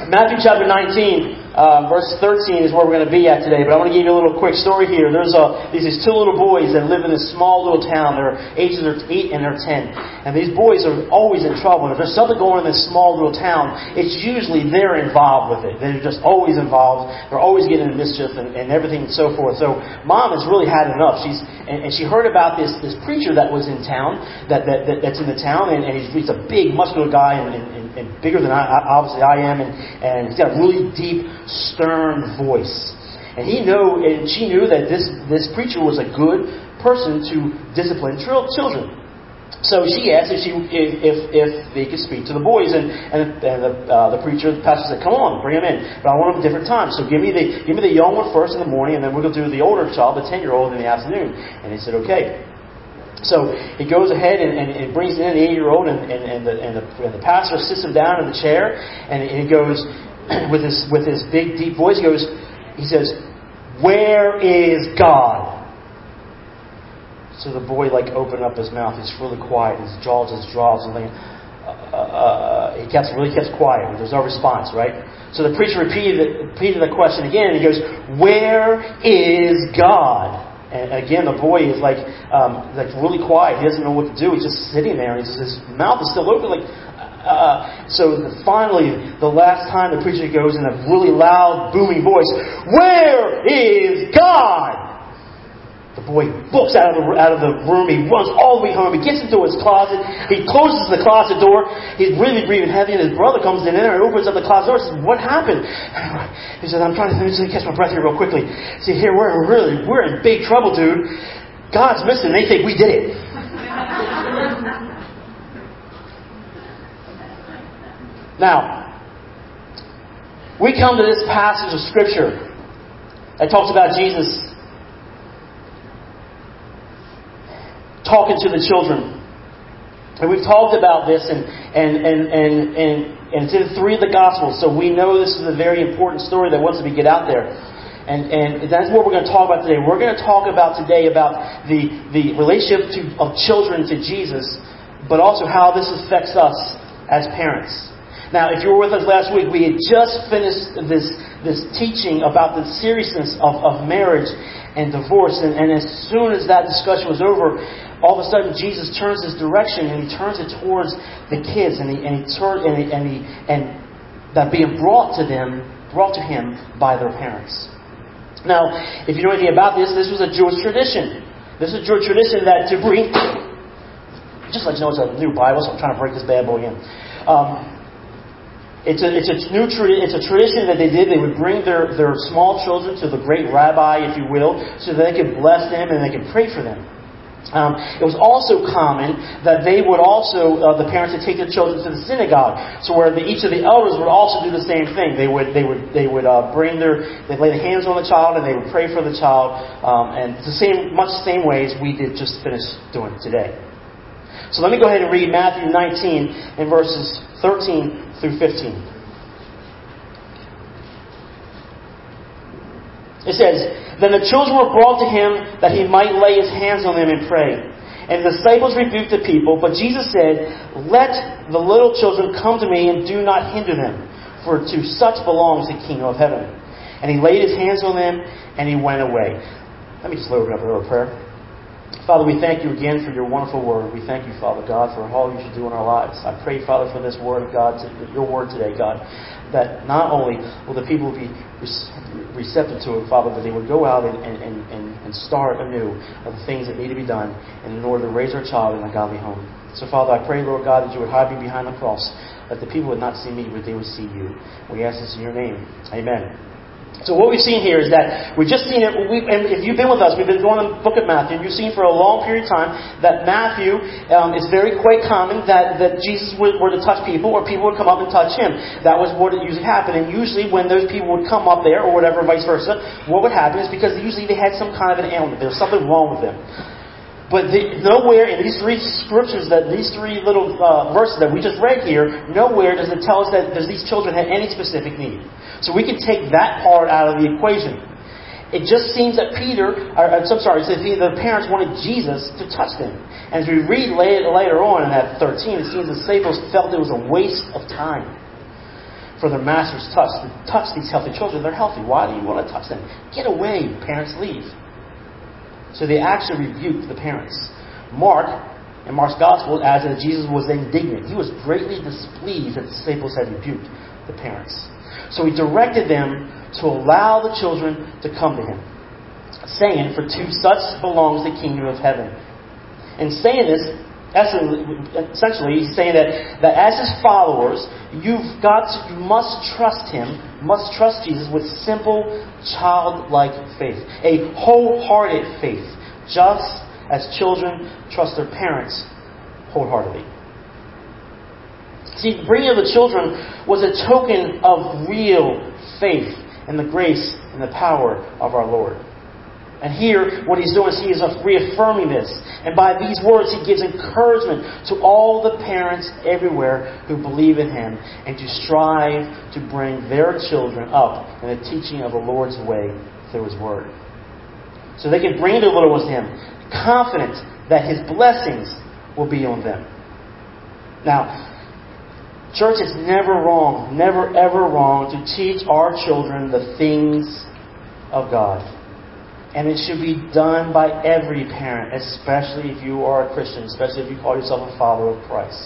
Matthew chapter 19, verse 13 is where we're going to be at today. But I want to give you a little quick story here. There's these two little boys that live in this small little town. Their ages are 8 and they're 10. And these boys are always in trouble. And if there's something going on in this small little town, it's usually they're involved with it. They're just always involved. They're always getting into mischief and everything and so forth. So Mom has really had enough. She heard about this preacher that was in town, that's in the town. And he's a big, muscular guy and bigger than obviously I am, and he's got a really deep, stern voice. And she knew that this preacher was a good person to discipline children. So she asked if they could speak to the boys, and the pastor said, "Come on, bring him in, but I want them at different times. So give me the young one first in the morning, and then we're going to do the older child, the 10-year-old, in the afternoon." And he said, "Okay." So he goes ahead and brings in the 8-year-old, and the pastor sits him down in the chair, and he goes with his big deep voice. He says, "Where is God?" So the boy opened up his mouth. He's really quiet. His jaw just drops, and he really kept quiet. There's no response, right? So the preacher repeated the question again, and he goes, "Where is God?" And again, the boy is really quiet. He doesn't know what to do. He's just sitting there, and his mouth is still open. So finally, the last time the preacher goes in a really loud, booming voice, "Where is God?" The boy books out of the room. He runs all the way home. He gets into his closet. He closes the closet door. He's really breathing heavy, and his brother comes in there and opens up the closet door and says, "What happened?" He says, "I'm trying to catch my breath here real quickly. See, here we're in big trouble, dude. God's missing. They think we did it." Now, we come to this passage of Scripture that talks about Jesus talking to the children. And we've talked about this and it's in 3 of the Gospels, so we know this is a very important story that wants to be get out there. And that's what we're going to talk about today. We're going to talk about today about the relationship of children to Jesus, but also how this affects us as parents. Now, if you were with us last week, we had just finished this teaching about the seriousness of marriage and divorce. And as soon as that discussion was over, all of a sudden Jesus turns his direction and he turns it towards the kids, and that being brought to him by their parents. Now, if you know anything about this was a Jewish tradition. This is a Jewish tradition that to bring. Just let you know, it's a new Bible, so I'm trying to break this bad boy in. It's a tradition that they did. They would bring their small children to the great rabbi, if you will, so that they could bless them and they could pray for them. It was also common that they would also, the parents would take their children to the synagogue, so where each of the elders would also do the same thing. They'd lay the hands on the child and they would pray for the child, and it's much the same way as we did just finish doing today. So let me go ahead and read Matthew 19 in verses 13 through 15. It says, "Then the children were brought to him that he might lay his hands on them and pray. And the disciples rebuked the people, but Jesus said, 'Let the little children come to me and do not hinder them, for to such belongs the kingdom of heaven.' And he laid his hands on them and he went away." Let me just open up a little prayer. Father, we thank you again for your wonderful word. We thank you, Father God, for all you should do in our lives. I pray, Father, for this word of God, your word today, God, that not only will the people be receptive to it, Father, but they would go out and start anew of the things that need to be done in order to raise our child in a godly home. So, Father, I pray, Lord God, that you would hide me behind the cross, that the people would not see me, but they would see you. We ask this in your name. Amen. So what we've seen here is that we've just seen it, and if you've been with us, we've been going in the book of Matthew, and you've seen for a long period of time that Matthew is quite common that Jesus were to touch people, or people would come up and touch him. That was what usually happened, and usually when those people would come up there, or whatever, vice versa, what would happen is because usually they had some kind of an ailment. There was something wrong with them. But nowhere in these 3 scriptures, these 3 little verses that we just read here, nowhere does it tell us that these children had any specific need. So we can take that part out of the equation. It just seems that the parents wanted Jesus to touch them. And as we read later on in that 13, it seems the disciples felt it was a waste of time. for their master's touch these healthy children. They're healthy. Why do you want to touch them? Get away, parents, leave. So they actually rebuked the parents. Mark, in Mark's Gospel, adds that Jesus was indignant. He was greatly displeased that the disciples had rebuked the parents. So he directed them to allow the children to come to him, saying, "For to such belongs the kingdom of heaven." And saying this, essentially, he's saying that as his followers, you must trust him, must trust Jesus with simple, childlike faith, a wholehearted faith, just as children trust their parents wholeheartedly. See, the bringing of the children was a token of real faith in the grace and the power of our Lord. And here, what he's doing is he is reaffirming this. And by these words, he gives encouragement to all the parents everywhere who believe in him and to strive to bring their children up in the teaching of the Lord's way through his word. So they can bring their little ones to him, confident that his blessings will be on them. Now, church, it's never wrong, never ever wrong to teach our children the things of God. And it should be done by every parent, especially if you are a Christian, especially if you call yourself a follower of Christ.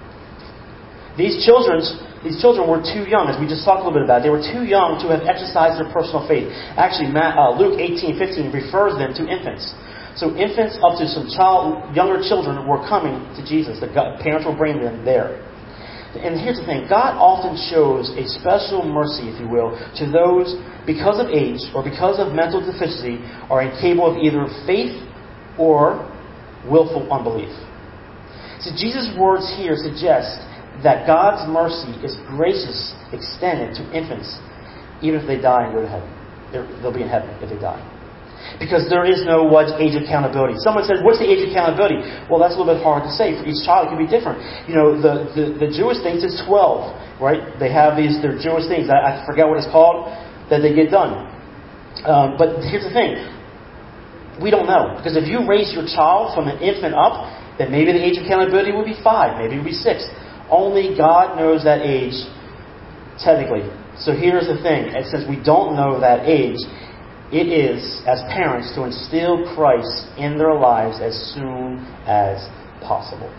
These children were too young, as we just talked a little bit about. They were too young to have exercised their personal faith. Actually, Luke 18:15 refers them to infants. So infants up to some younger children were coming to Jesus. The parents were bringing them there. And here's the thing. God often shows a special mercy, if you will, to those, because of age or because of mental deficiency, are incapable of either faith or willful unbelief. So Jesus' words here suggest that God's mercy is gracious, extended to infants, even if they die and go to heaven. They'll be in heaven if they die. Because there is no age accountability. Someone says, what's the age accountability? Well, that's a little bit hard to say. For each child, it can be different. You know, the Jewish things is 12, right? They have their Jewish things. I forget what it's called, that they get done. But here's the thing. We don't know. Because if you raise your child from an infant up, then maybe the age accountability would be 5. Maybe it would be 6. Only God knows that age, technically. So here's the thing. And since we don't know that age, it is, as parents, to instill Christ in their lives as soon as possible.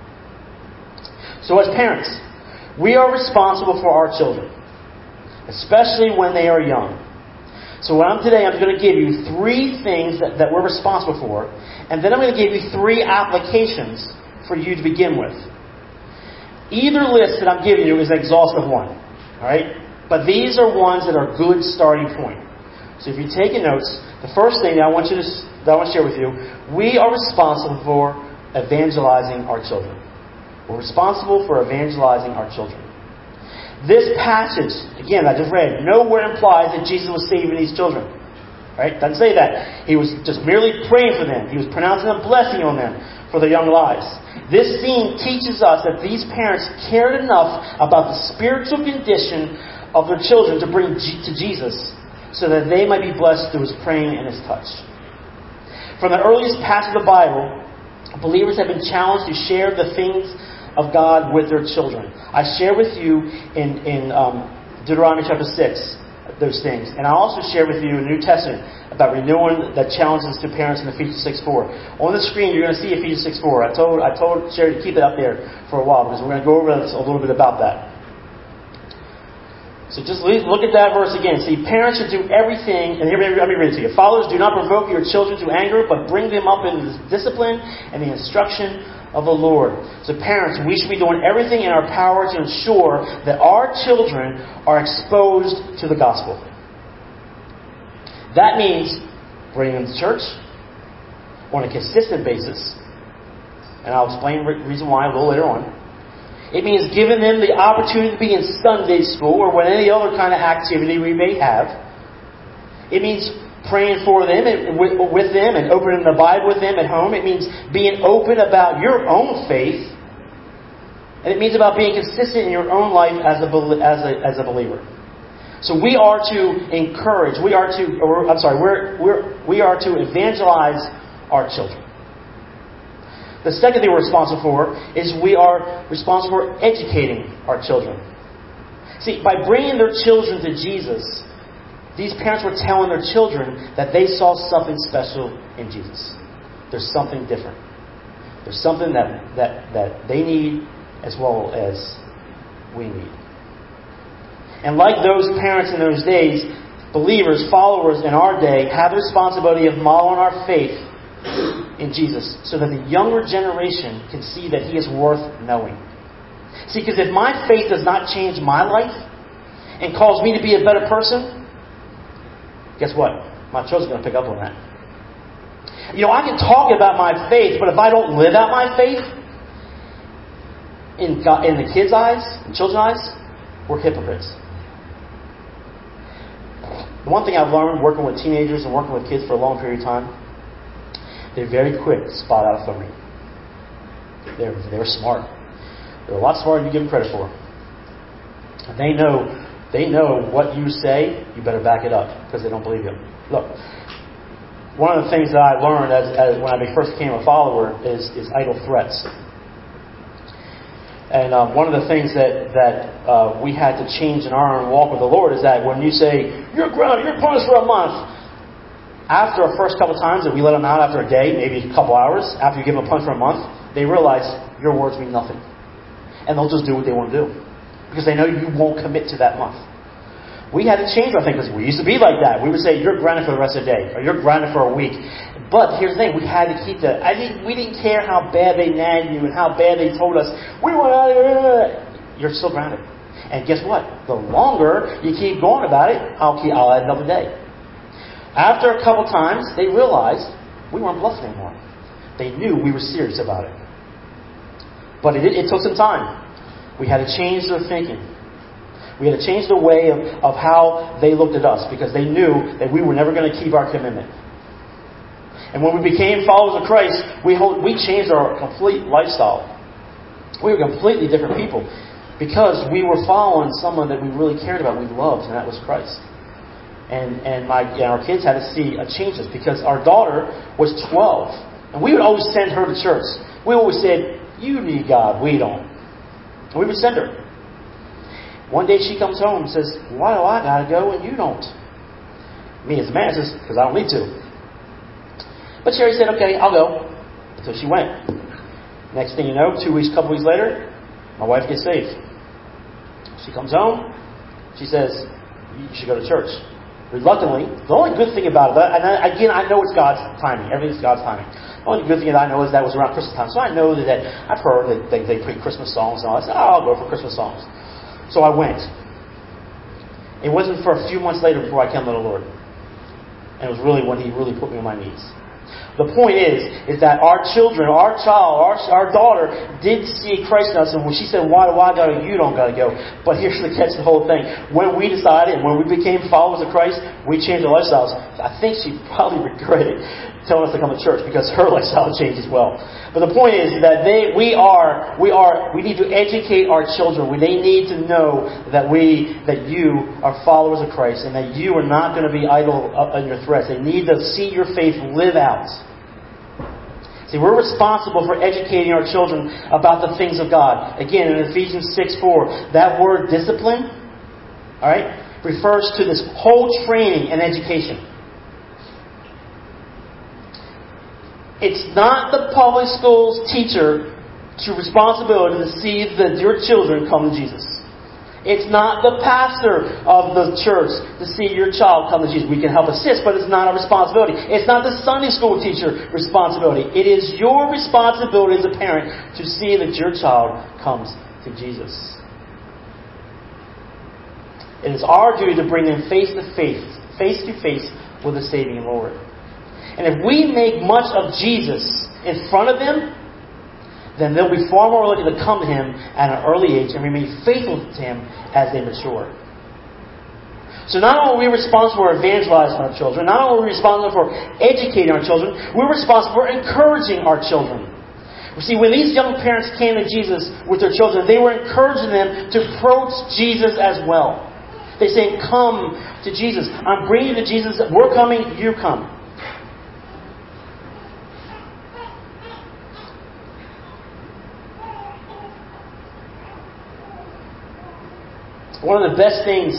So as parents, we are responsible for our children, especially when they are young. So today I'm going to give you 3 things that we're responsible for, and then I'm going to give you 3 applications for you to begin with. Either list that I'm giving you is an exhaustive one. Alright? But these are ones that are good starting point. So if you're taking notes, the first thing that I want to share with you, we are responsible for evangelizing our children. We're responsible for evangelizing our children. This passage, again, I just read, nowhere implies that Jesus was saving these children. Right? Doesn't say that. He was just merely praying for them. He was pronouncing a blessing on them for their young lives. This scene teaches us that these parents cared enough about the spiritual condition of their children to bring to Jesus, so that they might be blessed through his praying and his touch. From the earliest passage of the Bible, believers have been challenged to share the things of God with their children. I share with you in Deuteronomy chapter 6 those things. And I also share with you in the New Testament about renewing the challenges to parents in Ephesians 6:4. On the screen, you're going to see Ephesians 6:4. I told Sherry to keep it up there for a while because we're going to go over a little bit about that. So just look at that verse again. See, parents should do everything, and here, let me read it to you. Fathers, do not provoke your children to anger, but bring them up in the discipline and the instruction of the Lord. So parents, we should be doing everything in our power to ensure that our children are exposed to the gospel. That means bringing them to church on a consistent basis. And I'll explain the reason why a little later on. It means giving them the opportunity to be in Sunday school or any other kind of activity we may have. It means praying for them and with them and opening the Bible with them at home. It means being open about your own faith. And it means about being consistent in your own life as a believer. So we are to encourage, we are to evangelize our children. The second thing we're responsible for is we are responsible for educating our children. See, by bringing their children to Jesus, these parents were telling their children that they saw something special in Jesus. There's something different. There's something that they need as well as we need. And like those parents in those days, believers, followers in our day, have the responsibility of modeling our faith in Jesus so that the younger generation can see that He is worth knowing. See, because if my faith does not change my life and cause me to be a better person, guess what? My children are going to pick up on that. I can talk about my faith, but if I don't live out my faith in the kids' eyes, in children's eyes, we're hypocrites. The one thing I've learned working with teenagers and working with kids for a long period of time, they're very quick to spot out a phony. They're smart. They're a lot smarter than you give them credit for. And they know what you say, you better back it up because they don't believe you. Look, one of the things that I learned as when I first became a follower is idle threats. And one of the things that we had to change in our own walk with the Lord is that when you say, you're grounded, you're punished for a month, after the first couple times that we let them out after a day, maybe a couple hours, after you give them a punch for a month, they realize your words mean nothing. And they'll just do what they want to do. Because they know you won't commit to that month. We had to change our thing because we used to be like that. We would say, you're grounded for the rest of the day. Or you're grounded for a week. But here's the thing. We had to keep that. We didn't care how bad they nagged you and how bad they told us, we want out of here. You're still grounded. And guess what? The longer you keep going about it, I'll add another day. After a couple times, they realized we weren't bluffing anymore. They knew we were serious about it. But it took some time. We had to change their thinking. We had to change the way of how they looked at us because they knew that we were never going to keep our commitment. And when we became followers of Christ, we changed our complete lifestyle. We were completely different people because we were following someone that we really cared about, we loved, and that was Christ. And our kids had to see a changes because our daughter was 12. And we would always send her to church. We always said, you need God, we don't. And we would send her. One day she comes home and says, why do I got to go and you don't? Me as a man says, because I don't need to. But Sherry said, okay, I'll go. So she went. Next thing you know, couple weeks later, my wife gets saved. She comes home. She says, you should go to church. Reluctantly. The only good thing about it, and again, I know it's God's timing. Everything's God's timing. The only good thing that I know is that was around Christmas time. So I know that I've heard that they play Christmas songs and all. I said, I'll go for Christmas songs. So I went. It wasn't for a few months later before I came to the Lord. And it was really when He really put me on my knees. The point is that our children, our daughter did see Christ in us. And when she said, why do I go? You don't got to go. But here's the catch, the whole thing. When we decided, when we became followers of Christ, we changed our lifestyles. I think she probably regretted telling us to come to church because her lifestyle changed as well. But the point is that we need to educate our children. They need to know that you are followers of Christ and that you are not going to be idle in your threats. They need to see your faith live out. See, we're responsible for educating our children about the things of God. Again, in Ephesians 6:4, that word discipline, all right, refers to this whole training and education. It's not the public school's teacher's responsibility to see that your children come to Jesus. It's not the pastor of the church to see your child come to Jesus. We can help assist, but it's not our responsibility. It's not the Sunday school teacher's responsibility. It is your responsibility as a parent to see that your child comes to Jesus. It is our duty to bring them face to face with the saving Lord. And if we make much of Jesus in front of them, then they'll be far more likely to come to Him at an early age and remain faithful to Him as they mature. So not only are we responsible for evangelizing our children, not only are we responsible for educating our children, we're responsible for encouraging our children. You see, when these young parents came to Jesus with their children, they were encouraging them to approach Jesus as well. They say, come to Jesus. I'm bringing you to Jesus. We're coming, you come. One of the best things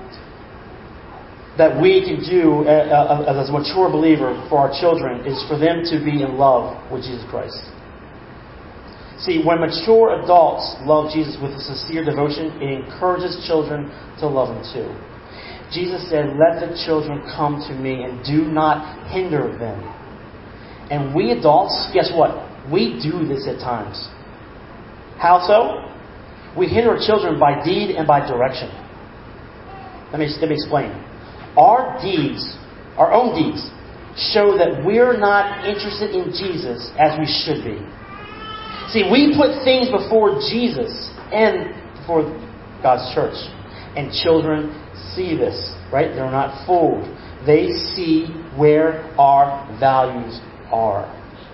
that we can do as a mature believer for our children is for them to be in love with Jesus Christ. See, when mature adults love Jesus with a sincere devotion, it encourages children to love Him too. Jesus said, "Let the children come to me and do not hinder them." And we adults, guess what? We do this at times. How so? We hinder our children by deed and by direction. Let me explain. Our deeds, our own deeds, show that we're not interested in Jesus as we should be. See, we put things before Jesus and before God's church. And children see this, right? They're not fooled. They see where our values are.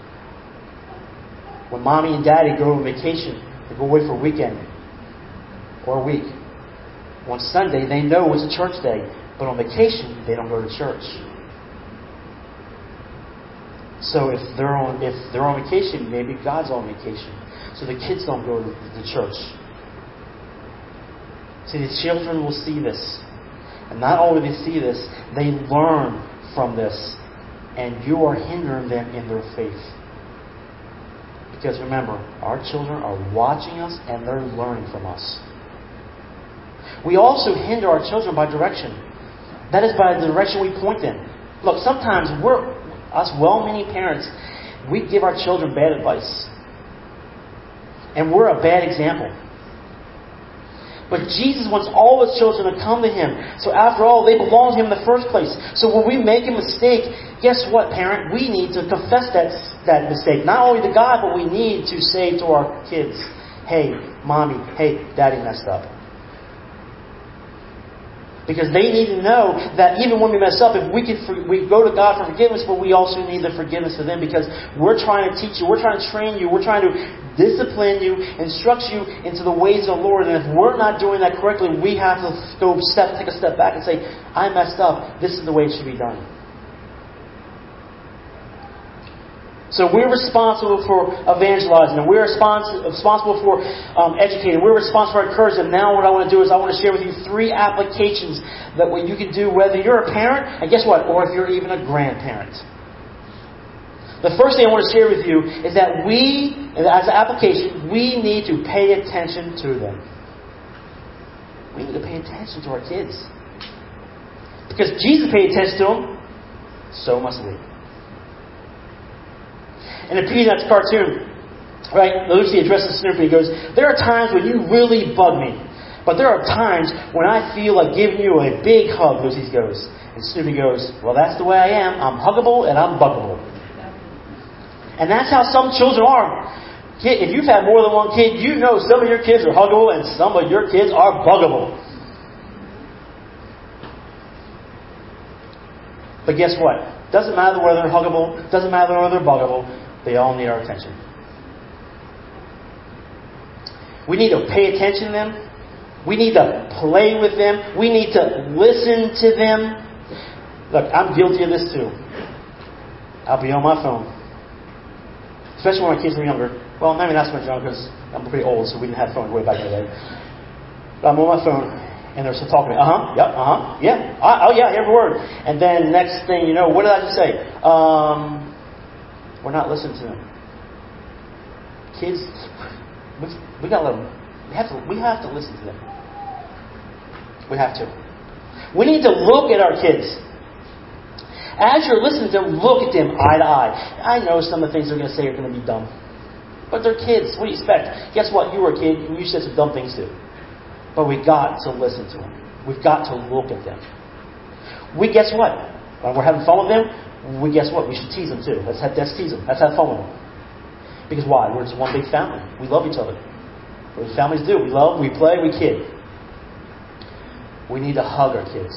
When mommy and daddy go on vacation, they go away for a weekend or a week. On Sunday, they know it's a church day. But on vacation, they don't go to church. So if they're on vacation, maybe God's on vacation. So the kids don't go to the church. See, the children will see this. And not only do they see this, they learn from this. And you are hindering them in their faith. Because remember, our children are watching us and they're learning from us. We also hinder our children by direction. That is by the direction we point them. Look, sometimes us well-meaning parents, we give our children bad advice. And we're a bad example. But Jesus wants all His children to come to Him. So after all, they belong to Him in the first place. So when we make a mistake, guess what, parent? We need to confess that mistake. Not only to God, but we need to say to our kids, "Hey, mommy, hey, daddy messed up." Because they need to know that even when we mess up, if we go to God for forgiveness, but we also need the forgiveness of them, because we're trying to teach you, we're trying to train you, we're trying to discipline you, instruct you into the ways of the Lord. And if we're not doing that correctly, we have to take a step back and say, "I messed up. This is the way it should be done." So we're responsible for evangelizing, and we're responsible for educating. We're responsible for encouraging. Now what I want to do is I want to share with you 3 applications that what you can do whether you're a parent, and guess what, or if you're even a grandparent. The first thing I want to share with you is that as an application, we need to pay attention to them. We need to pay attention to our kids. Because Jesus paid attention to them, so must we. In a Peanuts cartoon, right, Lucy addresses Snoopy and goes, "There are times when you really bug me. But there are times when I feel like giving you a big hug," Lucy goes. And Snoopy goes, "Well, that's the way I am. I'm huggable and I'm buggable." And that's how some children are. If you've had more than one kid, you know some of your kids are huggable and some of your kids are buggable. But guess what? Doesn't matter whether they're huggable, doesn't matter whether they're buggable, they all need our attention. We need to pay attention to them. We need to play with them. We need to listen to them. Look, I'm guilty of this too. I'll be on my phone. Especially when my kids were younger. Well, maybe not so much younger because I'm pretty old, so we didn't have phones way back in the day. But I'm on my phone, and they're still talking to me. Yeah, every word. And then next thing you know, what did I just say? We're not listening to them. Kids, we gotta let them. We have to listen to them. We have to. We need to look at our kids. As you're listening to them, look at them eye to eye. I know some of the things they're going to say are going to be dumb. But they're kids. What do you expect? Guess what? You were a kid and you said some dumb things too. But we've got to listen to them. We've got to look at them. Guess what? When we're having fun with them, guess what? We should tease them too. Let's tease them. Let's have fun with them. Because why? We're just one big family. We love each other. What do families do? We love, we play, we kid. We need to hug our kids.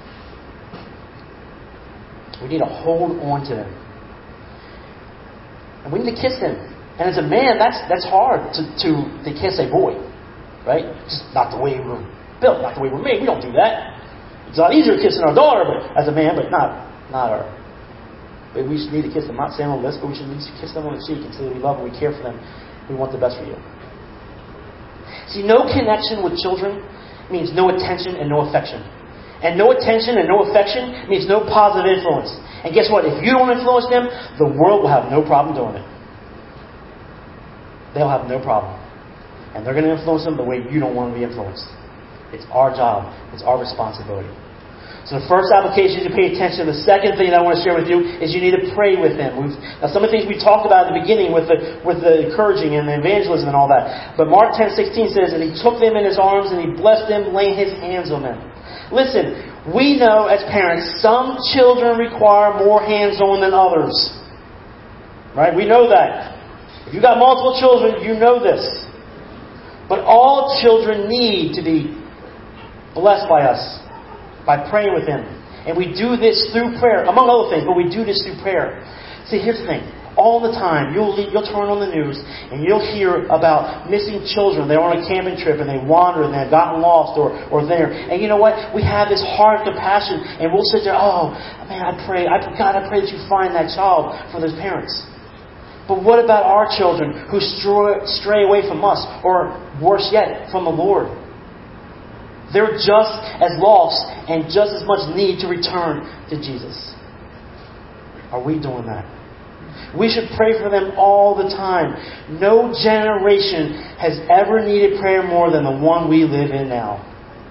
We need to hold on to them. And we need to kiss them. And as a man, that's hard to kiss a boy. Right? Just not the way we're built, not the way we're made. We don't do that. It's a lot easier kissing our daughter as a man, but not our. But we should need to kiss them. I'm not saying on the list, but we should at least kiss them on the cheek and say that we love them, we care for them, we want the best for you. See, no connection with children means no attention and no affection. And no attention and no affection means no positive influence. And guess what? If you don't influence them, the world will have no problem doing it. They'll have no problem. And they're going to influence them the way you don't want to be influenced. It's our job. It's our responsibility. So the first application is to pay attention. The second thing that I want to share with you is you need to pray with them. Now some of the things we talked about at the beginning with the encouraging and the evangelism and all that. But Mark 10:16 says that He took them in His arms and He blessed them, laying His hands on them. Listen, we know as parents, some children require more hands-on than others. Right? We know that. If you've got multiple children, you know this. But all children need to be blessed by us, by praying with Him. And we do this through prayer, among other things, but we do this through prayer. See, here's the thing. All the time, you'll turn on the news and you'll hear about missing children. They're on a camping trip and they wander and they've gotten lost or there. And you know what? We have this heart of compassion and we'll sit there, oh, man, I pray that you find that child for those parents. But what about our children who stray away from us, or worse yet, from the Lord? They're just as lost and just as much need to return to Jesus. Are we doing that? We should pray for them all the time. No generation has ever needed prayer more than the one we live in now.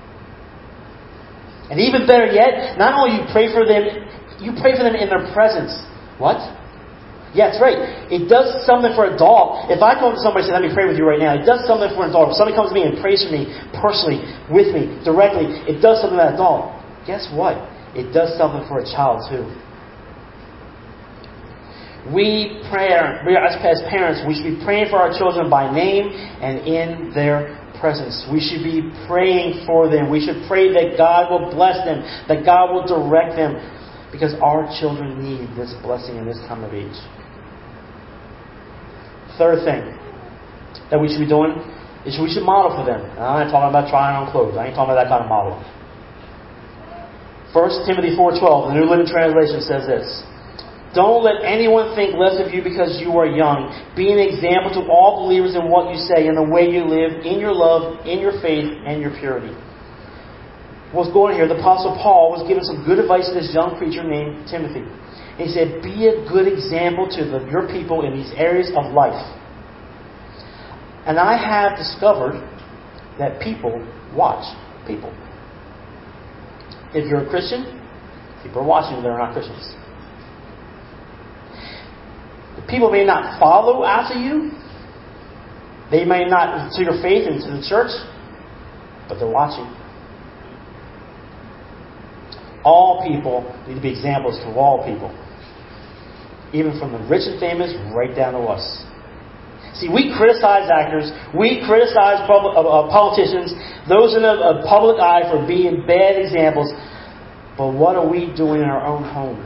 And even better yet, not only you pray for them in their presence. What? Yeah, that's right. It does something for a dog. If I go to somebody and say, let me pray with you right now, it does something for a dog. If somebody comes to me and prays for me personally, with me, directly, it does something for that dog. Guess what? It does something for a child too. As parents, we should be praying for our children by name and in their presence. We should be praying for them. We should pray that God will bless them, that God will direct them, because our children need this blessing in this time of age. Third thing that we should be doing is we should model for them. And I'm not talking about trying on clothes. I ain't talking about that kind of model. 1 Timothy 4:12, the New Living Translation says this: don't let anyone think less of you because you are young. Be an example to all believers in what you say, in the way you live, in your love, in your faith, and your purity. What's going on here? The Apostle Paul was giving some good advice to this young preacher named Timothy. He said, be a good example to your people in these areas of life. And I have discovered that people watch people. If you're a Christian, people are watching you that are not Christians. The people may not follow after you. They may not to your faith and to the church, but they're watching. All people need to be examples to all people. Even from the rich and famous right down to us. See, we criticize actors. We criticize politicians. Those in the public eye for being bad examples. But what are we doing in our own homes?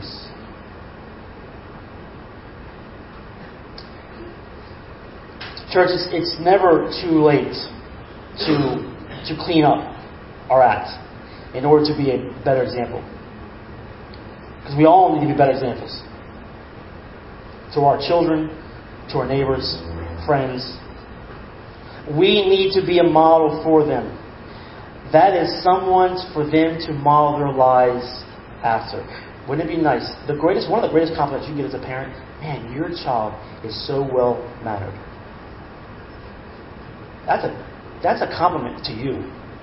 Church, it's never too late to clean up our act in order to be a better example. Because we all need to be better examples. To our children, to our neighbors, friends. We need to be a model for them. That is someone for them to model their lives after. Wouldn't it be nice? One of the greatest compliments you can get as a parent, man, your child is so well mannered. That's a compliment to you.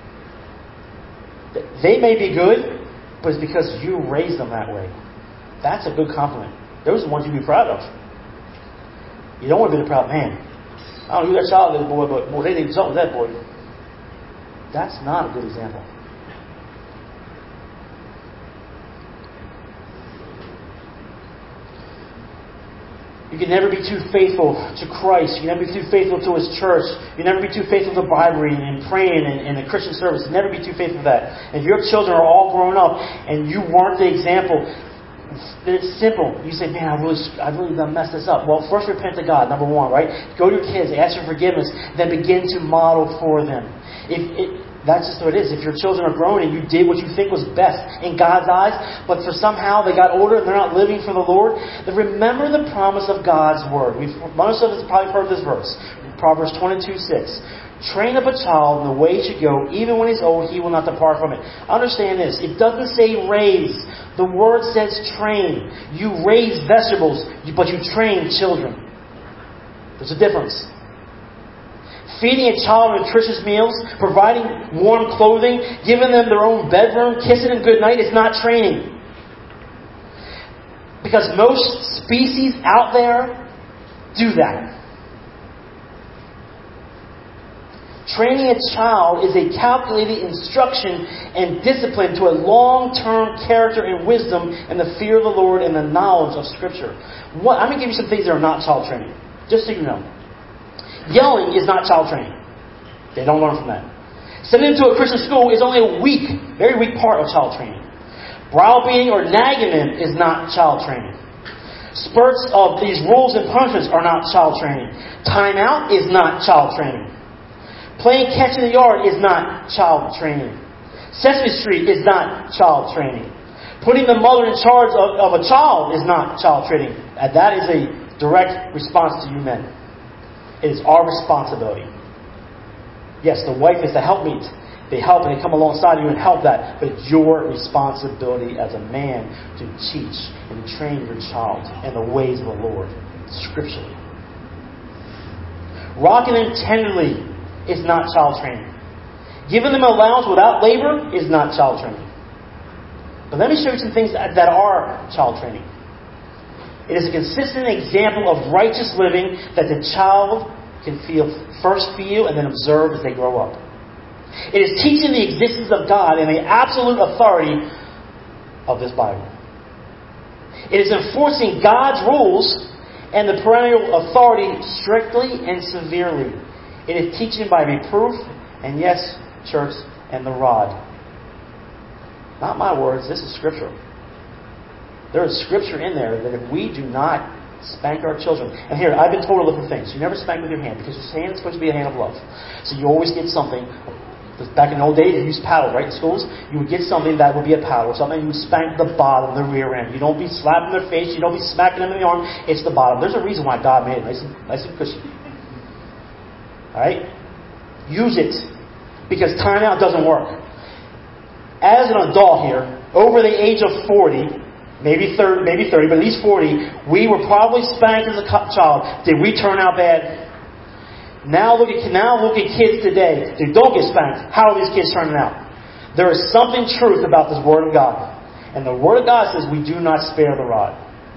They may be good, but it's because you raised them that way. That's a good compliment. Those are the ones you'd be proud of. You don't want to be the proud man. I don't know who that child is, boy, but boy, they need something with that boy. That's not a good example. You can never be too faithful to Christ. You can never be too faithful to His church. You can never be too faithful to Bible reading and praying and the Christian service. You can never be too faithful to that. And if your children are all grown up and you weren't the example, then it's simple. You say, man, I really messed this up. Well, first repent to God, number one, right? Go to your kids, ask for forgiveness, then begin to model for them. That's just what it is. If your children are grown and you did what you think was best in God's eyes, but for somehow they got older and they're not living for the Lord, then remember the promise of God's Word. Most of us have probably heard this verse. Proverbs 22:6. Train up a child in the way he should go. Even when he's old, he will not depart from it. Understand this. It doesn't say raise. The word says train. You raise vegetables, but you train children. There's a difference. Feeding a child nutritious meals, providing warm clothing, giving them their own bedroom, kissing them goodnight is not training. Because most species out there do that. Training a child is a calculated instruction and discipline to a long-term character and wisdom and the fear of the Lord and the knowledge of Scripture. I'm going to give you some things that are not child training, just so you know. Yelling is not child training. They don't learn from that. Sending them to a Christian school is only a weak, very weak part of child training. Browbeating or nagging them is not child training. Spurts of these rules and punishments are not child training. Time out is not child training. Playing catch in the yard is not child training. Sesame Street is not child training. Putting the mother in charge of a child is not child training. And that is a direct response to you men. It is our responsibility. Yes, the wife is the helpmeet. They help and they come alongside you and help that. But it's your responsibility as a man to teach and train your child in the ways of the Lord, scripturally. Rocking them tenderly is not child training. Giving them allowance without labor is not child training. But let me show you some things that are child training. It is a consistent example of righteous living that the child can first feel and then observe as they grow up. It is teaching the existence of God and the absolute authority of this Bible. It is enforcing God's rules and the parental authority strictly and severely. It is teaching by reproof and, yes, church, and the rod. Not my words, this is Scripture. There is Scripture in there that if we do not spank our children. And here, I've been told to look for things. You never spank with your hand because your hand is supposed to be a hand of love. So you always get something. Back in the old days, you used paddle, right? In schools, you would get something that would be a paddle or something. You would spank the bottom, the rear end. You don't be slapping their face. You don't be smacking them in the arm. It's the bottom. There's a reason why God made it nice and cushy. Alright? Use it. Because timeout doesn't work. As an adult here, over the age of 40, maybe 30, but at least 40, we were probably spanked as a child. Did we turn out bad? Now look at kids today who don't get spanked. How are these kids turning out? There is something truth about this Word of God. And the Word of God says we do not spare the rod.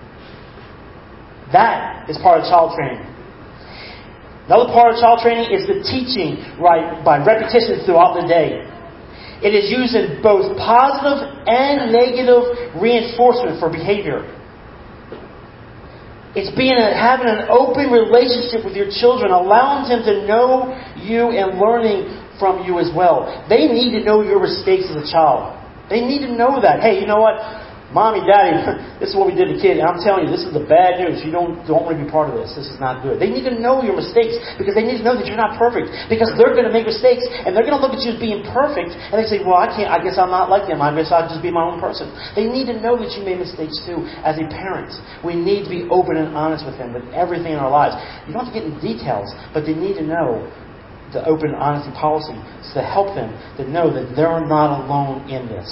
That is part of child training. Another part of child training is the teaching by repetition throughout the day. It is used in both positive and negative reinforcement for behavior. It's having an open relationship with your children, allowing them to know you and learning from you as well. They need to know your mistakes as a child. They need to know that. Hey, you know what? Mommy, Daddy, this is what we did to kid. And I'm telling you, this is the bad news. You don't want to be part of this. This is not good. They need to know your mistakes because they need to know that you're not perfect. Because they're going to make mistakes and they're going to look at you as being perfect and they say, well, I guess I'm not like them. I guess I'll just be my own person. They need to know that you made mistakes too. As a parent, we need to be open and honest with them with everything in our lives. You don't have to get into details, but they need to know the open and honesty policy to help them to know that they're not alone in this.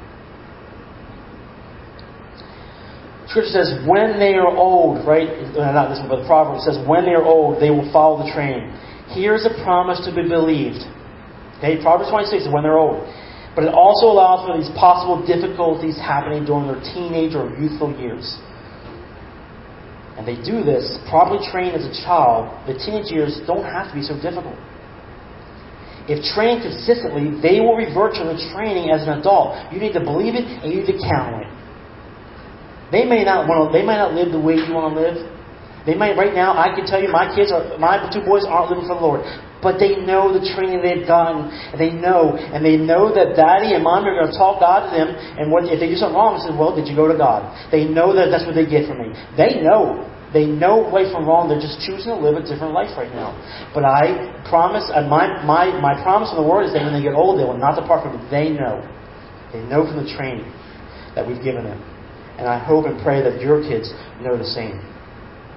Scripture says, when they are old, right? Not this one, but the Proverbs says, when they are old, they will follow the training. Here's a promise to be believed. Okay, Proverbs 26 is when they're old. But it also allows for these possible difficulties happening during their teenage or youthful years. And they do this, properly trained as a child, the teenage years don't have to be so difficult. If trained consistently, they will revert to the training as an adult. You need to believe it and you need to count on it. They may not live the way you want to live. They might right now. I can tell you, my two boys aren't living for the Lord, but they know the training they've gotten, and they know that Daddy and Mom are going to talk God to them. And if they do something wrong, they say, "Well, did you go to God?" They know that that's what they get from me. They know right from wrong. They're just choosing to live a different life right now. But I promise, my promise from the Word is that when they get old, they will not depart from it. They know from the training that we've given them. And I hope and pray that your kids know the same.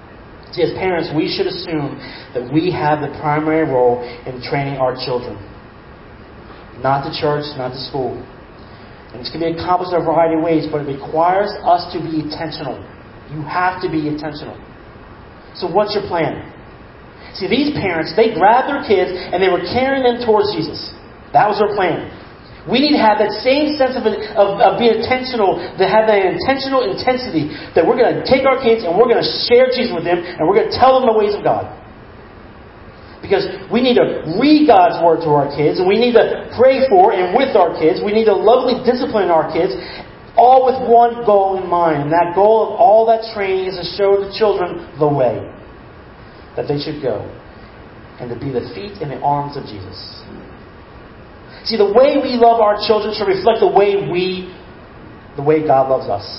See, as parents, we should assume that we have the primary role in training our children. Not the church, not the school. And this can be accomplished in a variety of ways, but it requires us to be intentional. You have to be intentional. So what's your plan? See, these parents, they grabbed their kids and they were carrying them towards Jesus. That was their plan. We need to have that same sense of being intentional, to have that intentional intensity that we're going to take our kids and we're going to share Jesus with them and we're going to tell them the ways of God. Because we need to read God's Word to our kids and we need to pray for and with our kids. We need to lovingly discipline our kids, all with one goal in mind. And that goal of all that training is to show the children the way that they should go, and to be the feet and the arms of Jesus. See, the way we love our children should reflect the way God loves us.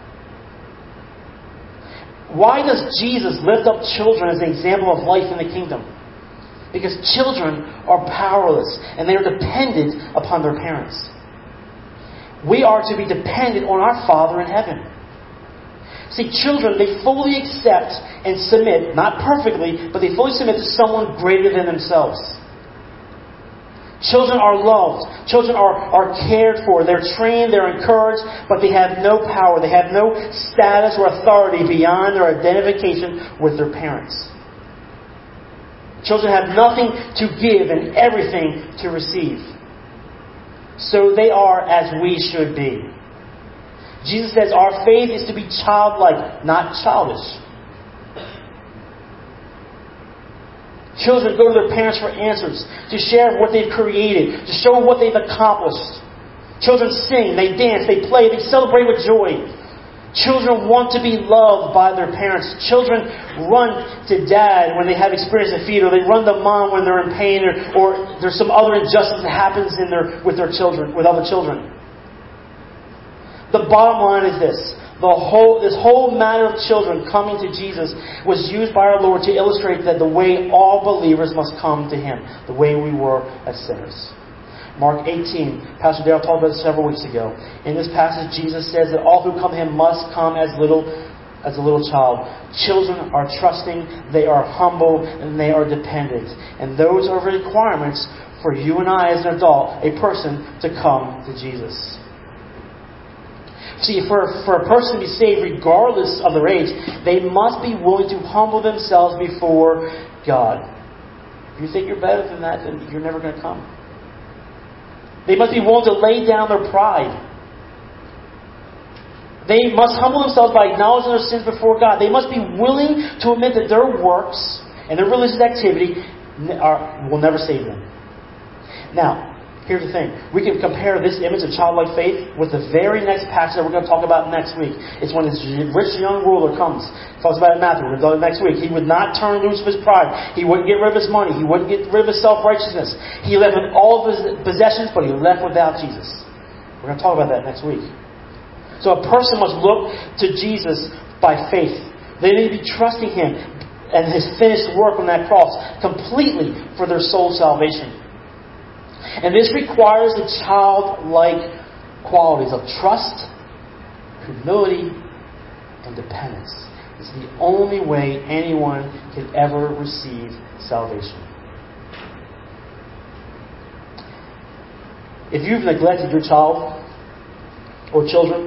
Why does Jesus lift up children as an example of life in the kingdom? Because children are powerless and they are dependent upon their parents. We are to be dependent on our Father in heaven. See, children, they fully accept and submit, not perfectly, but they fully submit to someone greater than themselves. Children are loved. Children are cared for. They're trained, they're encouraged, but they have no power. They have no status or authority beyond their identification with their parents. Children have nothing to give and everything to receive. So they are as we should be. Jesus says our faith is to be childlike, not childish. Children go to their parents for answers, to share what they've created, to show what they've accomplished. Children sing, they dance, they play, they celebrate with joy. Children want to be loved by their parents. Children run to dad when they have experienced defeat, or they run to mom when they're in pain, or there's some other injustice that happens with their children, with other children. The bottom line is this. This whole matter of children coming to Jesus was used by our Lord to illustrate that the way all believers must come to Him, the way we were as sinners. Mark 18, Pastor Dale talked about this several weeks ago. In this passage, Jesus says that all who come to Him must come as a little child. Children are trusting, they are humble, and they are dependent. And those are requirements for you and I as an adult, a person, to come to Jesus. See, for a person to be saved, regardless of their age, they must be willing to humble themselves before God. If you think you're better than that, then you're never going to come. They must be willing to lay down their pride. They must humble themselves by acknowledging their sins before God. They must be willing to admit that their works and their religious activity will never save them. Now, here's the thing. We can compare this image of childlike faith with the very next passage that we're going to talk about next week. It's when this rich young ruler comes. It talks about it in Matthew. We're going to do it next week. He would not turn loose of his pride. He wouldn't get rid of his money. He wouldn't get rid of his self-righteousness. He left with all of his possessions, but he left without Jesus. We're going to talk about that next week. So a person must look to Jesus by faith. They need to be trusting Him and His finished work on that cross completely for their soul salvation. And this requires the childlike qualities of trust, humility, and dependence. It's the only way anyone can ever receive salvation. If you've neglected your child or children,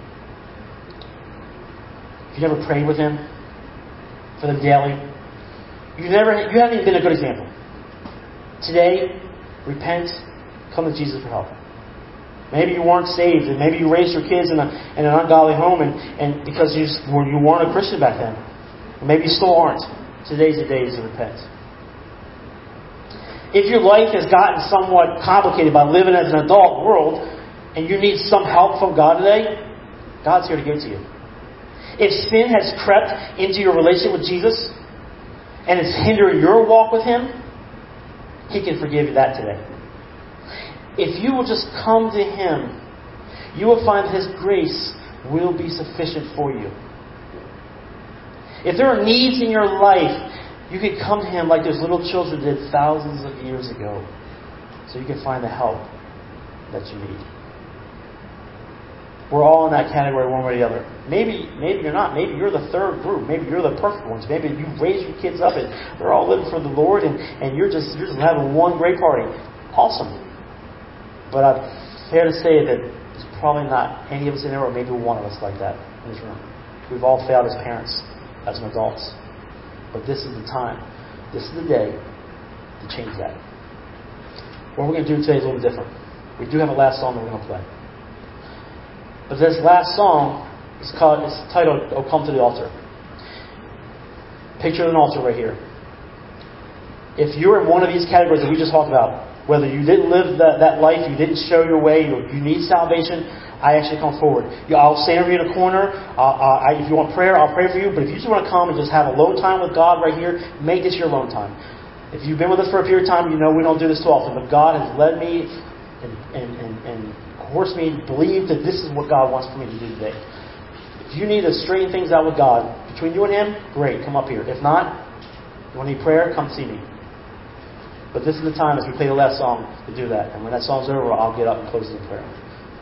if you never prayed with them, for them daily, you haven't even been a good example. Today, repent, come to Jesus for help. Maybe you weren't saved, and maybe you raised your kids in an ungodly home, and because you weren't a Christian back then. Maybe you still aren't. Today's the day to repent. If your life has gotten somewhat complicated by living as an adult world, and you need some help from God today, God's here to give it to you. If sin has crept into your relationship with Jesus, and it's hindering your walk with Him, He can forgive you that today. If you will just come to Him, you will find His grace will be sufficient for you. If there are needs in your life, you can come to Him like those little children did thousands of years ago, so you can find the help that you need. We're all in that category one way or the other. Maybe you're not. Maybe you're the third group. Maybe you're the perfect ones. Maybe you raise your kids up and they're all living for the Lord and you're just having one great party. Awesome. But I'm fair to say that there's probably not any of us in there, or maybe one of us like that in this room. We've all failed as parents, as adults. But this is the time. This is the day to change that. What we're going to do today is a little different. We do have a last song that we're going to play. But this last song is titled, "Oh Come to the Altar." Picture an altar right here. If you're in one of these categories that we just talked about, whether you didn't live that life, you didn't show your way, you need salvation, I actually come forward. I'll stand over you in a corner. If you want prayer, I'll pray for you. But if you just want to come and just have a alone time with God right here, make this your alone time. If you've been with us for a period of time, you know we don't do this too often. But God has led me and coerced me to believe that this is what God wants for me to do today. If you need to straighten things out with God, between you and Him, great, come up here. If not, you want to need prayer, come see me. But this is the time as we play the last song to do that. And when that song's over, I'll get up and close in prayer.